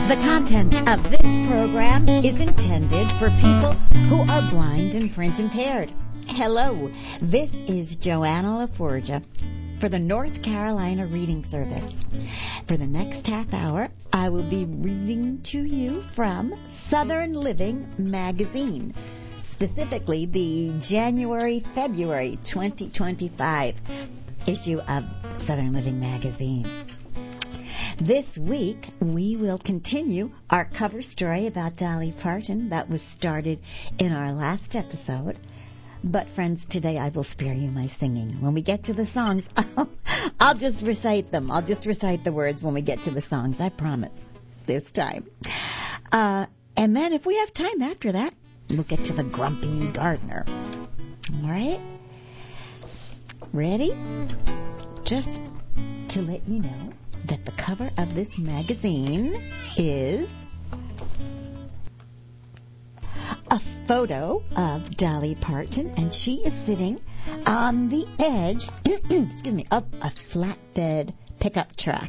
The content of this program is intended for people who are blind and print impaired. Hello, this is Joanna LaForgia for the North Carolina Reading Service. For the next half hour, I will be reading to you from Southern Living magazine, specifically the January-February 2025 issue of Southern Living magazine. This week, we will continue our cover story about Dolly Parton that was started in our last episode. But, friends, today I will spare you my singing. When we get to the songs, I'll just recite them. I'll just recite the words when we get to the songs. I promise this time. And then if we have time after that, we'll get to the Grumpy Gardener. All right? Ready? Just to let you know that the cover of this magazine is a photo of Dolly Parton, and she is sitting on the edge of a flatbed pickup truck.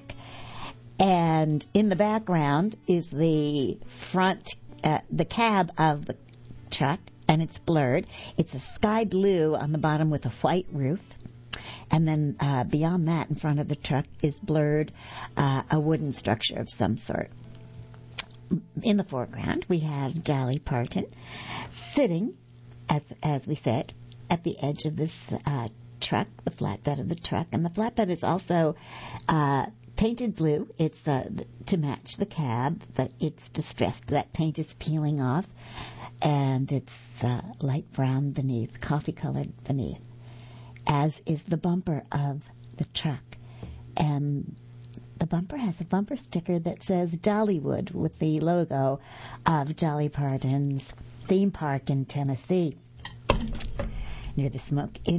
And in the background is the front, the cab of the truck, and it's blurred. It's a sky blue on the bottom with a white roof. And then beyond that, in front of the truck, is blurred a wooden structure of some sort. In the foreground, we have Dolly Parton sitting, as we said, at the edge of this truck, the flatbed of the truck. And the flatbed is also painted blue. It's to match the cab, but it's distressed. That paint is peeling off, and it's light brown beneath, coffee-colored beneath, as is the bumper of the truck. And the bumper has a bumper sticker that says Dollywood with the logo of Dolly Parton's theme park in Tennessee, near the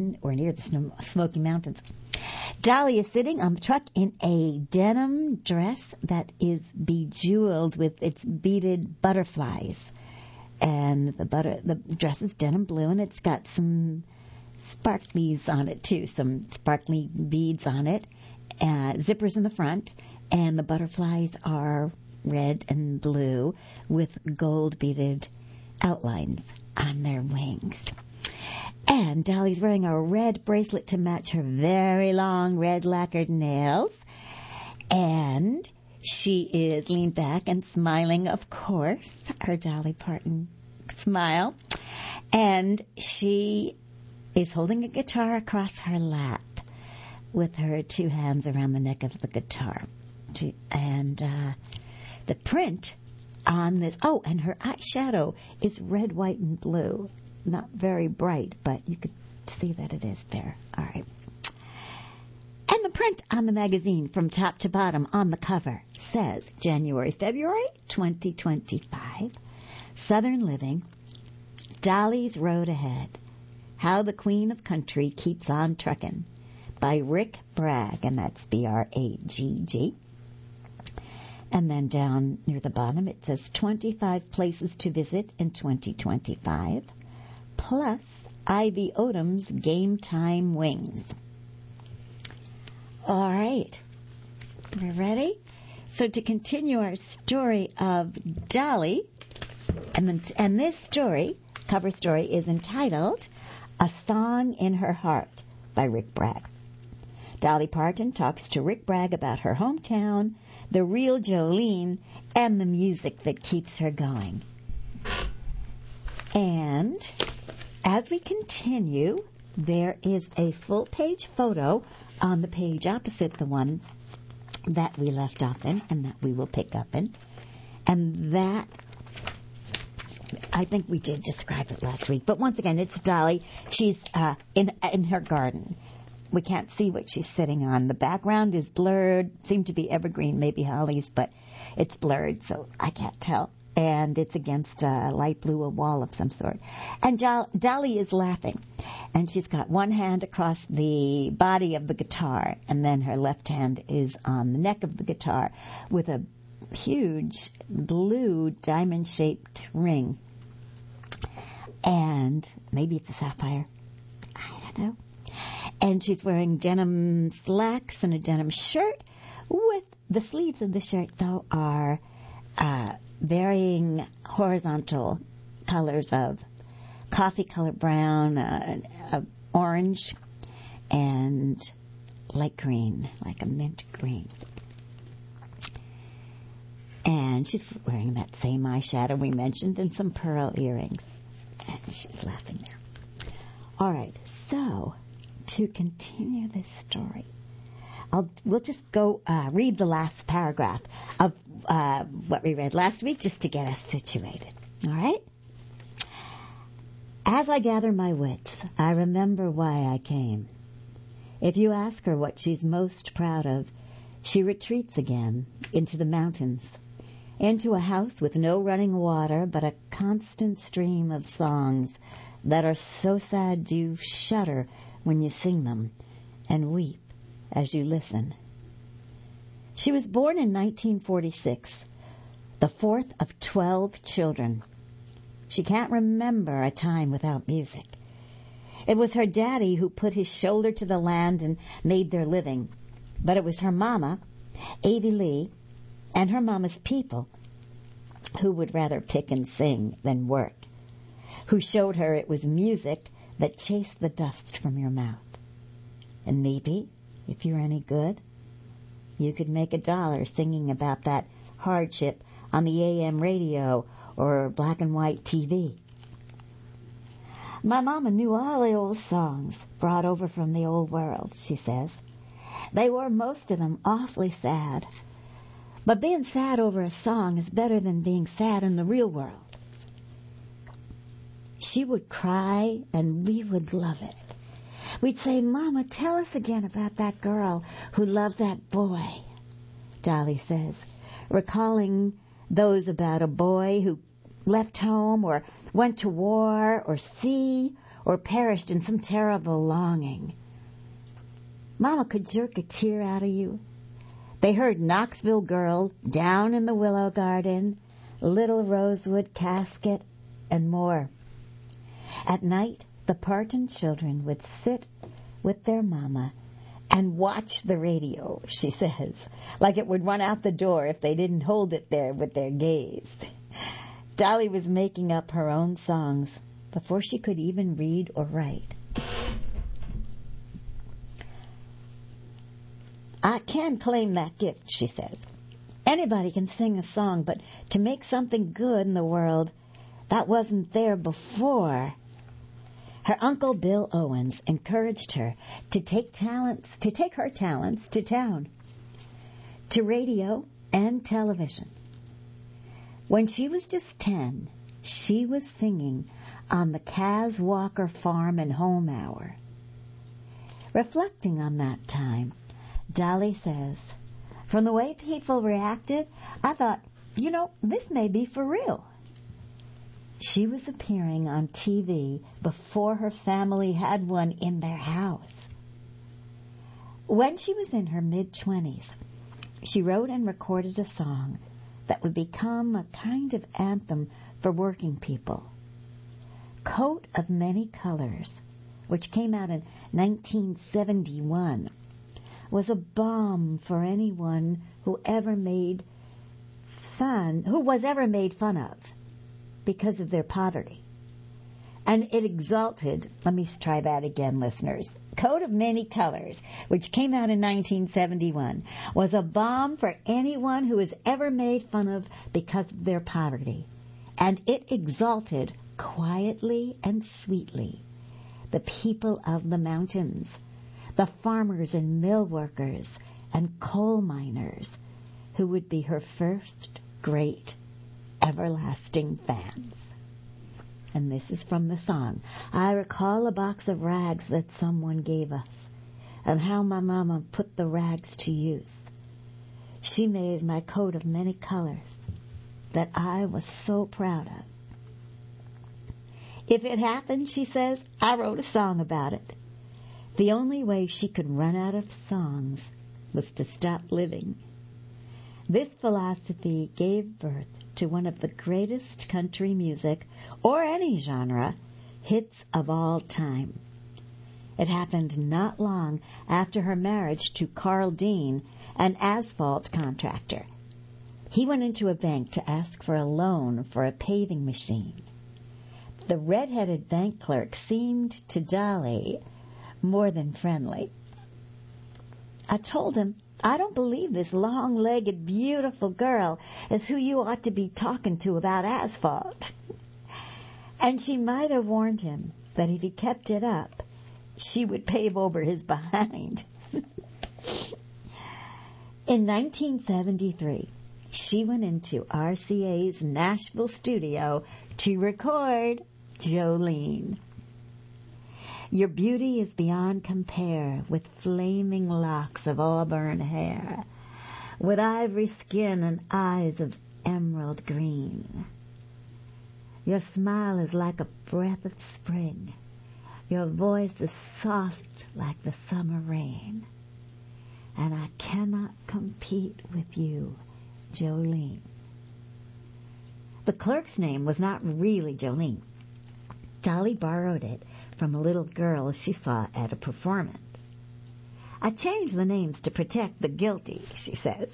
Smoky Mountains. Dolly is sitting on the truck in a denim dress that is bejeweled with its beaded butterflies. And the dress is denim blue, and it's got some sparklies on it too, some sparkly beads on it, zippers in the front, and the butterflies are red and blue with gold beaded outlines on their wings. And Dolly's wearing a red bracelet to match her very long red lacquered nails, and she is leaned back and smiling, of course, her Dolly Parton smile, and she is holding a guitar across her lap with her two hands around the neck of the guitar. And the print on this, and her eyeshadow is red, white, and blue. Not very bright, but you could see that it is there. All right. And the print on the magazine from top to bottom on the cover says January-February 2025, Southern Living, Dolly's Road Ahead, How the Queen of Country Keeps on Truckin', by Rick Bragg, and that's B-R-A-G-G. And then down near the bottom it says 25 places to visit in 2025, plus Ivy Odom's Game Time Wings. All right, we're ready? So to continue our story of Dolly, and this story, cover story, is entitled A Song in Her Heart by Rick Bragg. Dolly Parton talks to Rick Bragg about her hometown, the real Jolene, and the music that keeps her going. And as we continue, there is a full-page photo on the page opposite the one that we left off in and that we will pick up in. And that, I think we did describe it last week. But once again, it's Dolly. She's in her garden. We can't see what she's sitting on. The background is blurred. Seemed to be evergreen, maybe hollies, but it's blurred, so I can't tell. And it's against a light blue, a wall of some sort. And Dolly is laughing. And she's got one hand across the body of the guitar, and then her left hand is on the neck of the guitar with a huge blue diamond-shaped ring. And maybe it's a sapphire. I don't know. And she's wearing denim slacks and a denim shirt with the sleeves of the shirt, though, are varying horizontal colors of coffee color brown, orange, and light green, like a mint green. And she's wearing that same eyeshadow we mentioned and some pearl earrings. And she's laughing there. All right, so to continue this story, we'll just go read the last paragraph of what we read last week just to get us situated. All right? As I gather my wits, I remember why I came. If you ask her what she's most proud of, she retreats again into the mountains, into a house with no running water but a constant stream of songs that are so sad you shudder when you sing them and weep as you listen. She was born in 1946, the fourth of 12 children. She can't remember a time without music. It was her daddy who put his shoulder to the land and made their living, but it was her mama, Avie Lee, and her mama's people who would rather pick and sing than work, who showed her it was music that chased the dust from your mouth. And maybe, if you're any good, you could make $1 singing about that hardship on the AM radio or black and white TV. My mama knew all the old songs brought over from the old world, she says. They were most of them awfully sad. But being sad over a song is better than being sad in the real world. She would cry and we would love it. We'd say, Mama, tell us again about that girl who loved that boy, Dolly says, recalling those about a boy who left home or went to war or sea or perished in some terrible longing. Mama could jerk a tear out of you. They heard Knoxville Girl, Down in the Willow Garden, Little Rosewood Casket, and more. At night, the Parton children would sit with their mama and watch the radio, she says, like it would run out the door if they didn't hold it there with their gaze. Dolly was making up her own songs before she could even read or write. I can claim that gift, she says. Anybody can sing a song, but to make something good in the world, that wasn't there before. Her uncle Bill Owens encouraged her to take her talents to town, to radio and television. When she was just 10, she was singing on the Kaz Walker Farm and Home Hour. Reflecting on that time, Dolly says, from the way people reacted, I thought, this may be for real. She was appearing on TV before her family had one in their house. When she was in her mid-20s, she wrote and recorded a song that would become a kind of anthem for working people. Coat of Many Colors, which came out in 1971, was a balm for anyone who was ever made fun of because of their poverty. And it exalted, let me try that again, listeners. Coat of Many Colors, which came out in 1971, was a balm for anyone who was ever made fun of because of their poverty. And it exalted quietly and sweetly the people of the mountains, the farmers and mill workers and coal miners who would be her first great everlasting fans. And this is from the song. I recall a box of rags that someone gave us, and how my mama put the rags to use. She made my coat of many colors that I was so proud of. If it happened, she says, I wrote a song about it. The only way she could run out of songs was to stop living. This philosophy gave birth to one of the greatest country music, or any genre, hits of all time. It happened not long after her marriage to Carl Dean, an asphalt contractor. He went into a bank to ask for a loan for a paving machine. The red-headed bank clerk seemed to Dolly more than friendly. I told him, I don't believe this long-legged, beautiful girl is who you ought to be talking to about asphalt. And she might have warned him that if he kept it up, she would pave over his behind. In 1973, she went into RCA's Nashville studio to record Jolene. Your beauty is beyond compare, with flaming locks of auburn hair, with ivory skin and eyes of emerald green. Your smile is like a breath of spring. Your voice is soft like the summer rain. And I cannot compete with you, Jolene. The clerk's name was not really Jolene. Dolly borrowed it from a little girl she saw at a performance. I changed the names to protect the guilty, she says.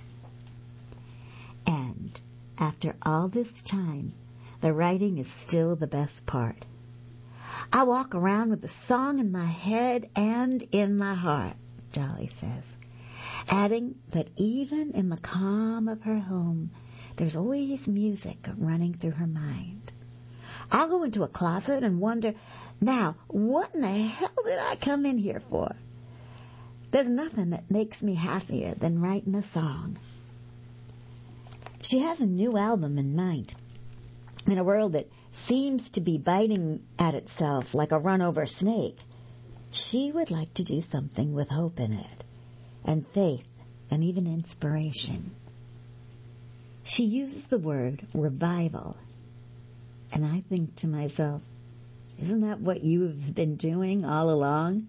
And after all this time, the writing is still the best part. I walk around with a song in my head and in my heart, Dolly says, adding that even in the calm of her home, there's always music running through her mind. I'll go into a closet and wonder, now, what in the hell did I come in here for? There's nothing that makes me happier than writing a song. She has a new album in mind. In a world that seems to be biting at itself like a run-over snake, she would like to do something with hope in it, and faith, and even inspiration. She uses the word revival, and I think to myself, isn't that what you've been doing all along?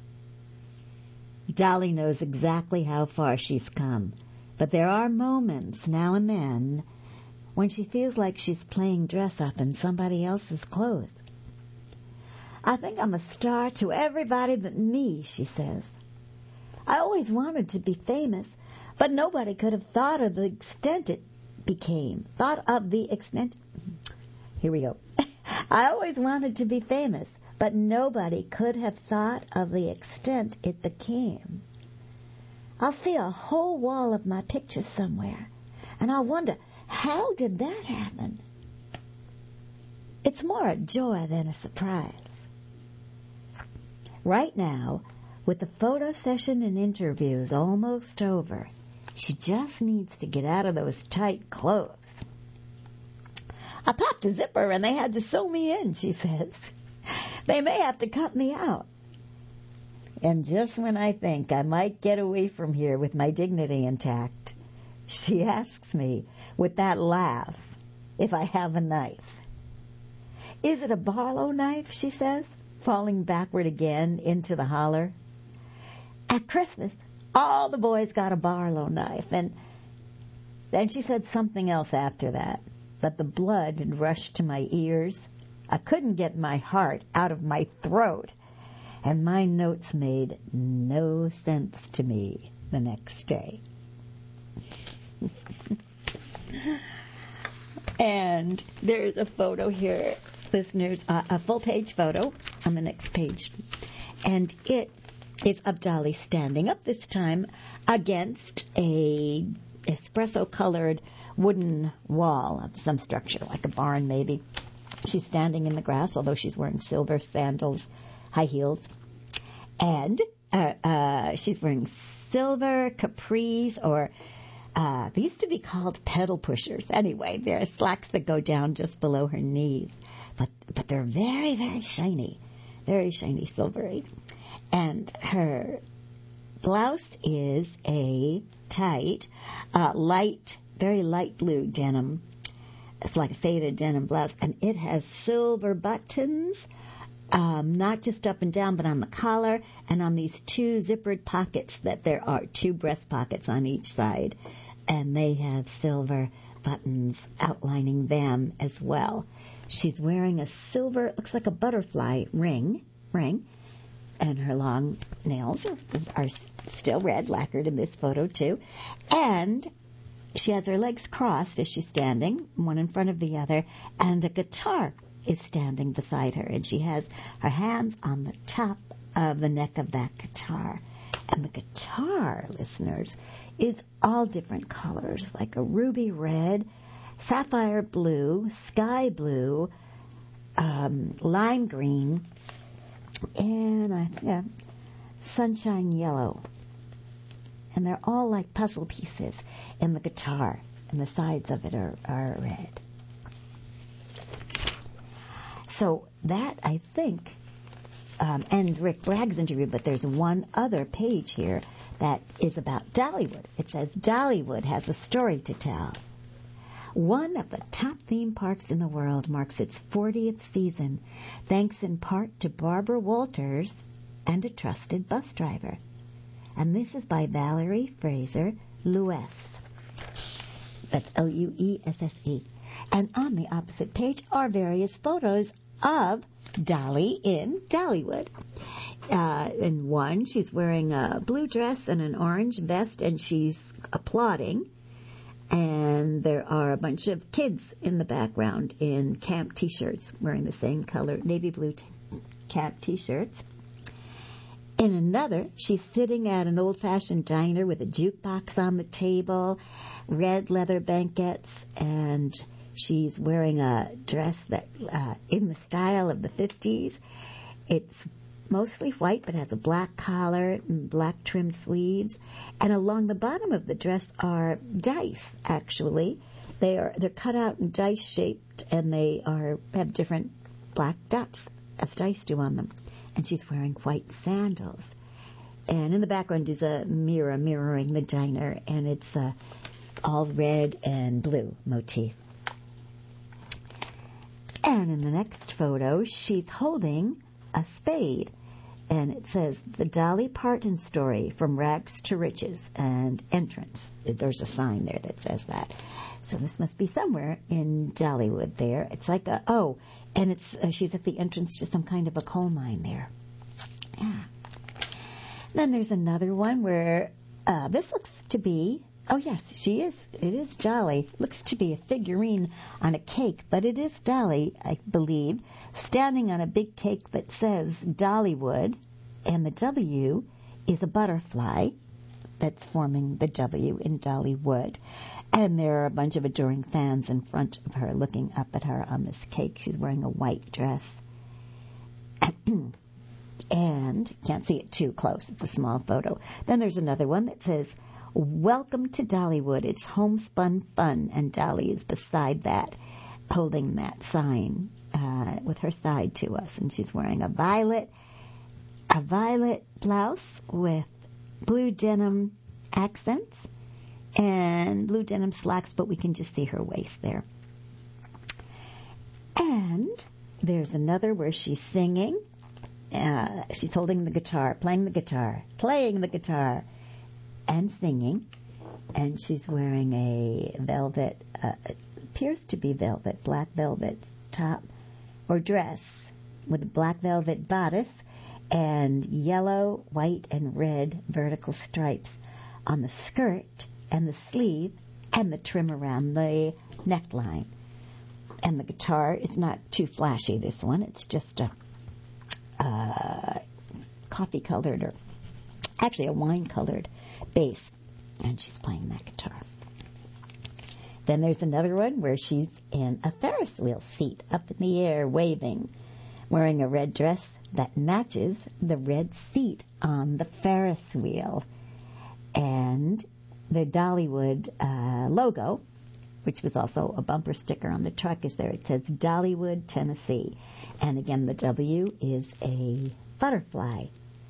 Dolly knows exactly how far she's come, but there are moments now and then when she feels like she's playing dress-up in somebody else's clothes. I think I'm a star to everybody but me, she says. I always wanted to be famous, but nobody could have thought of the extent it became. Here we go. I always wanted to be famous, but nobody could have thought of the extent it became. I'll see a whole wall of my pictures somewhere, and I'll wonder, how did that happen? It's more a joy than a surprise. Right now, with the photo session and interviews almost over, she just needs to get out of those tight clothes. I popped a zipper and they had to sew me in, she says. They may have to cut me out. And just when I think I might get away from here with my dignity intact, she asks me, with that laugh, if I have a knife. Is it a Barlow knife, she says, falling backward again into the holler. At Christmas, all the boys got a Barlow knife, and then she said something else after that, but the blood had rushed to my ears. I couldn't get my heart out of my throat, and my notes made no sense to me the next day. And there's a photo here, listeners, a full-page photo on the next page. And it is of Dolly standing up, this time against a espresso-colored wooden wall of some structure, like a barn maybe. She's standing in the grass, although she's wearing silver sandals, high heels. And she's wearing silver capris, or they used to be called pedal pushers. Anyway, they're slacks that go down just below her knees. But they're very, very shiny silvery. And her blouse is a tight, very light blue denim. It's like a faded denim blouse, and it has silver buttons, not just up and down, but on the collar and on these two zippered pockets that there are, two breast pockets on each side, and they have silver buttons outlining them as well. She's wearing a silver, looks like a butterfly ring, and her long nails are still red, lacquered in this photo too, and She has her legs crossed as she's standing, one in front of the other, and a guitar is standing beside her, and she has her hands on the top of the neck of that guitar. And the guitar, listeners, is all different colors, like a ruby red, sapphire blue, sky blue, lime green, and sunshine yellow. And they're all like puzzle pieces in the guitar, and the sides of it are red. So that, I think, ends Rick Bragg's interview, but there's one other page here that is about Dollywood. It says, Dollywood has a story to tell. One of the top theme parks in the world marks its 40th season, thanks in part to Barbara Walters and a trusted bus driver. And this is by Valerie Fraser Luesse. That's Luesse. And on the opposite page are various photos of Dolly in Dollywood. In one, she's wearing a blue dress and an orange vest, and she's applauding. And there are a bunch of kids in the background in camp T-shirts, wearing the same color, navy blue camp T-shirts. In another, she's sitting at an old-fashioned diner with a jukebox on the table, red leather banquettes, and she's wearing a dress that in the style of the 50s. It's mostly white, but has a black collar and black trimmed sleeves. And along the bottom of the dress are dice, actually. They're cut out and dice shaped, and they have different black dots, as dice do on them. And she's wearing white sandals. And in the background is a mirror mirroring the diner, and it's all red and blue motif. And in the next photo, she's holding a spade. And it says, The Dolly Parton Story, From Rags to Riches, and Entrance. There's a sign there that says that. So this must be somewhere in Dollywood there. It's like and it's she's at the entrance to some kind of a coal mine there. Yeah. Then there's another one where this looks to be, yes, she is. It is Dolly. Looks to be a figurine on a cake, but it is Dolly, I believe, standing on a big cake that says Dollywood, and the W is a butterfly that's forming the W in Dollywood. And there are a bunch of adoring fans in front of her looking up at her on this cake. She's wearing a white dress. And can't see it too close. It's a small photo. Then there's another one that says, Welcome to Dollywood. It's homespun fun. And Dolly is beside that, holding that sign with her side to us. And she's wearing a violet blouse with blue denim accents and blue denim slacks, but we can just see her waist there. And there's another where she's singing. She's holding the guitar, playing the guitar, and singing. And she's wearing a velvet, appears to be velvet, black velvet top or dress with a black velvet bodice and yellow, white, and red vertical stripes on the skirt and the sleeve and the trim around the neckline. And the guitar is not too flashy, this one. It's just a coffee-colored, or actually a wine-colored bass. And she's playing that guitar. Then there's another one where she's in a Ferris wheel seat, up in the air, waving, wearing a red dress that matches the red seat on the Ferris wheel. And the Dollywood logo, which was also a bumper sticker on the truck, is there. It says Dollywood, Tennessee. And again, the W is a butterfly.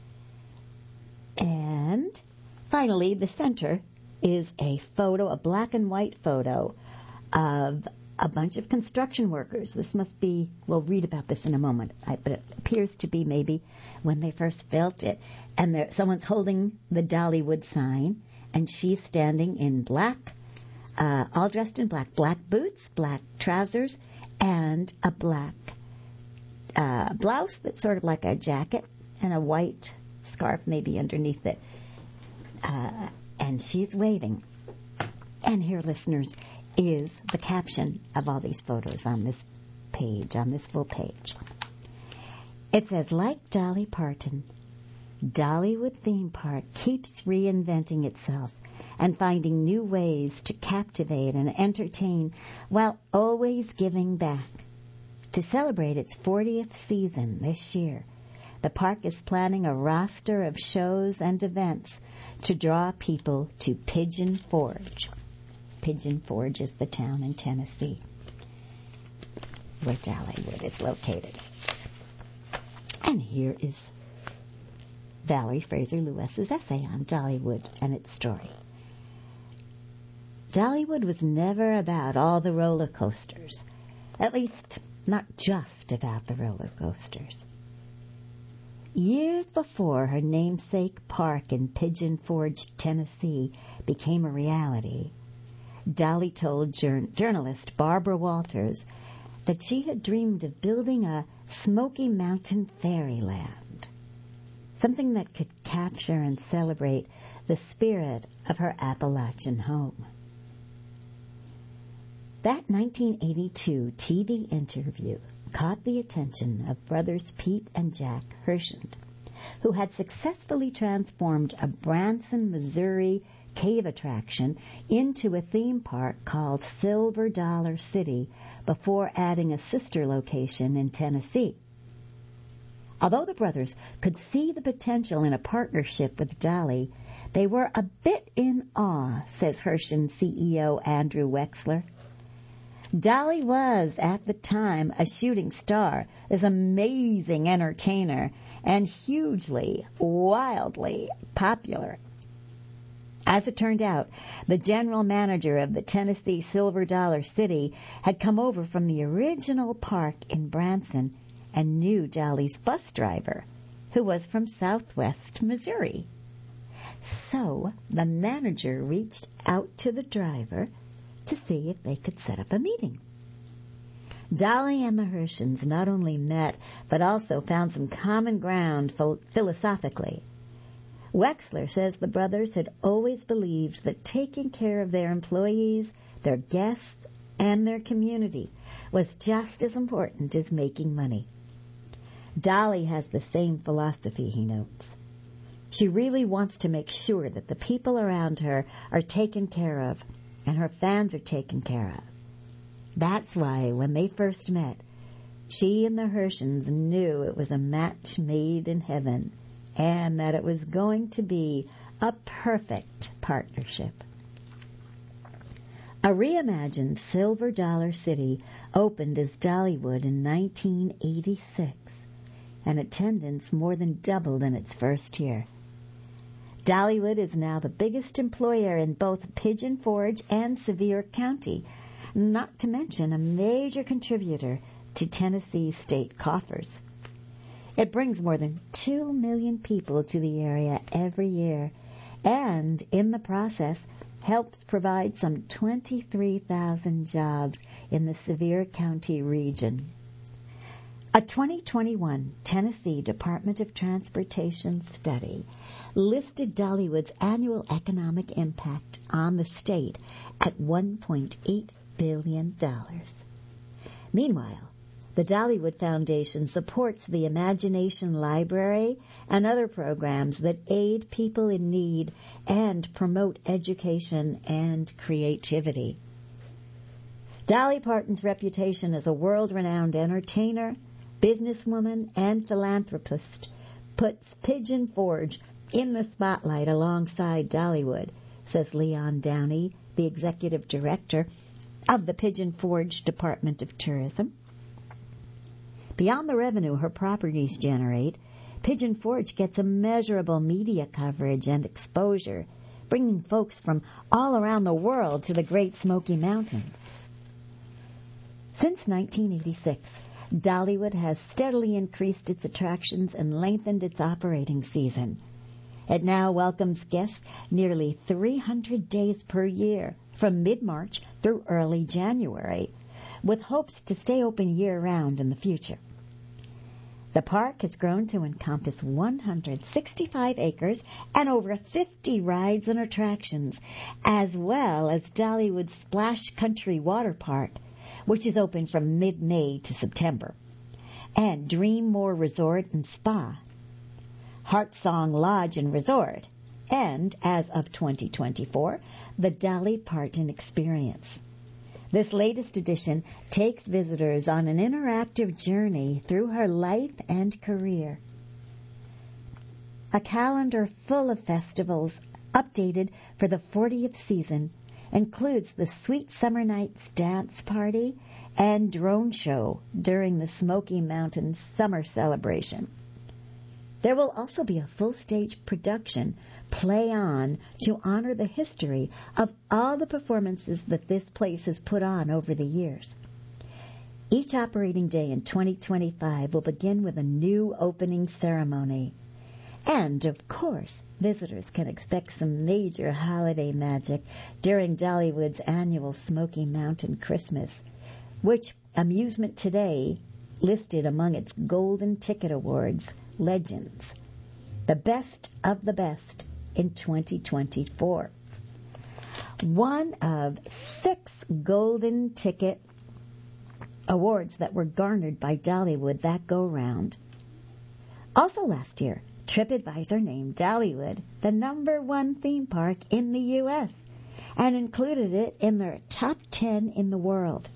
And finally, the center is a photo, a black and white photo of a bunch of construction workers. This must be, we'll read about this in a moment, but it appears to be maybe when they first built it. And someone's holding the Dollywood sign, and she's standing in black, all dressed in black boots, black trousers, and a black blouse that's sort of like a jacket, and a white scarf maybe underneath it. And she's waving. And here, listeners, is the caption of all these photos on this page, on this full page. It says, like Dolly Parton, Dollywood Theme Park keeps reinventing itself and finding new ways to captivate and entertain while always giving back. To celebrate its 40th season this year, the park is planning a roster of shows and events to draw people to Pigeon Forge. Pigeon Forge is the town in Tennessee where Dollywood is located. And here is Valerie Fraser Lewis's essay on Dollywood and its story. Dollywood was never about all the roller coasters. At least, not just about the roller coasters. Years before her namesake park in Pigeon Forge, Tennessee, became a reality, Dolly told journalist Barbara Walters that she had dreamed of building a Smoky Mountain fairyland, something that could capture and celebrate the spirit of her Appalachian home. That 1982 TV interview caught the attention of brothers Pete and Jack Hershend, who had successfully transformed a Branson, Missouri cave attraction into a theme park called Silver Dollar City before adding a sister location in Tennessee. Although the brothers could see the potential in a partnership with Dolly, they were a bit in awe, says Hershend CEO Andrew Wexler. Dolly was, at the time, a shooting star, this amazing entertainer, and hugely, wildly popular. As it turned out, the general manager of the Tennessee Silver Dollar City had come over from the original park in Branson and knew Dolly's bus driver, who was from Southwest Missouri. So the manager reached out to the driver to see if they could set up a meeting. Dolly and the Hershends not only met, but also found some common ground philosophically. Wexler says the brothers had always believed that taking care of their employees, their guests, and their community was just as important as making money. Dolly has the same philosophy, he notes. She really wants to make sure that the people around her are taken care of and her fans are taken care of. That's why when they first met, she and the Hershends knew it was a match made in heaven and that it was going to be a perfect partnership. A reimagined Silver Dollar City opened as Dollywood in 1986, and attendance more than doubled in its first year. Dollywood is now the biggest employer in both Pigeon Forge and Sevier County, not to mention a major contributor to Tennessee's state coffers. It brings more than 2 million people to the area every year, and in the process helps provide some 23,000 jobs in the Sevier County region. A 2021 Tennessee Department of Transportation study listed Dollywood's annual economic impact on the state at $1.8 billion. Meanwhile, the Dollywood Foundation supports the Imagination Library and other programs that aid people in need and promote education and creativity. Dolly Parton's reputation as a world-renowned entertainer, businesswoman, and philanthropist puts Pigeon Forge in the spotlight alongside Dollywood, says Leon Downey, the executive director of the Pigeon Forge Department of Tourism. Beyond the revenue her properties generate, Pigeon Forge gets immeasurable media coverage and exposure, bringing folks from all around the world to the Great Smoky Mountains. Since 1986, Dollywood has steadily increased its attractions and lengthened its operating season. It now welcomes guests nearly 300 days per year, from mid-March through early January, with hopes to stay open year-round in the future. The park has grown to encompass 165 acres and over 50 rides and attractions, as well as Dollywood Splash Country Water Park, which is open from mid-May to September, and Dreammore Resort and Spa, Heartsong Lodge and Resort, and, as of 2024, the Dolly Parton Experience. This latest edition takes visitors on an interactive journey through her life and career. A calendar full of festivals, updated for the 40th season, includes the Sweet Summer Nights Dance Party and Drone Show during the Smoky Mountains Summer Celebration. There will also be a full-stage production, Play On, to honor the history of all the performances that this place has put on over the years. Each operating day in 2025 will begin with a new opening ceremony. And, of course, visitors can expect some major holiday magic during Dollywood's annual Smoky Mountain Christmas, which Amusement Today listed among its Golden Ticket Awards legends, the best of the best in 2024. One of 6 Golden Ticket Awards that were garnered by Dollywood that go-round. Also last year, TripAdvisor named Dollywood the #1 theme park in the U.S. and included it in their top 10 in the world.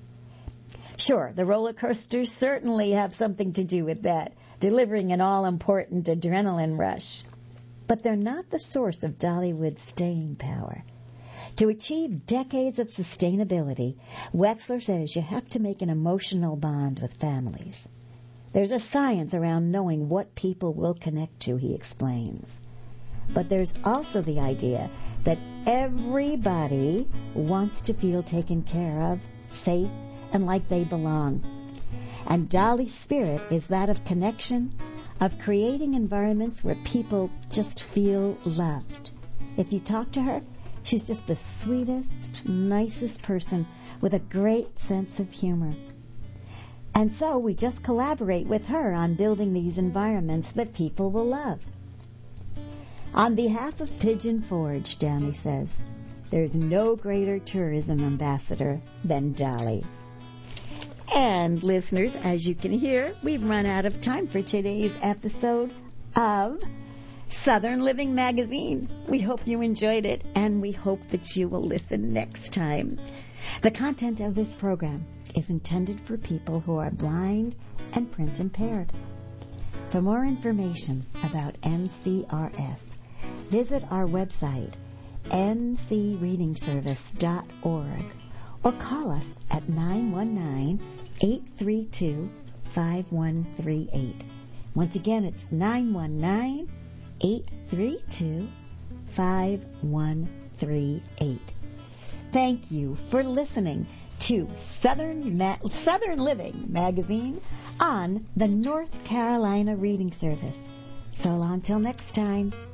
Sure, the roller coasters certainly have something to do with that, delivering an all-important adrenaline rush. But they're not the source of Dollywood's staying power. To achieve decades of sustainability, Wexler says you have to make an emotional bond with families. There's a science around knowing what people will connect to, he explains. But there's also the idea that everybody wants to feel taken care of, safe, and like they belong. And Dolly's spirit is that of connection, of creating environments where people just feel loved. If you talk to her, she's just the sweetest, nicest person with a great sense of humor. And so we just collaborate with her on building these environments that people will love. On behalf of Pigeon Forge, Danny says, there's no greater tourism ambassador than Dolly. And listeners, as you can hear, we've run out of time for today's episode of Southern Living Magazine. We hope you enjoyed it, and we hope that you will listen next time. The content of this program is intended for people who are blind and print impaired. For more information about NCRS, visit our website, ncreadingservice.org, or call us at 919-832-5138. Once again, it's 919-832-5138. Thank you for listening to Southern Living Magazine on the North Carolina Reading Service. So long till next time.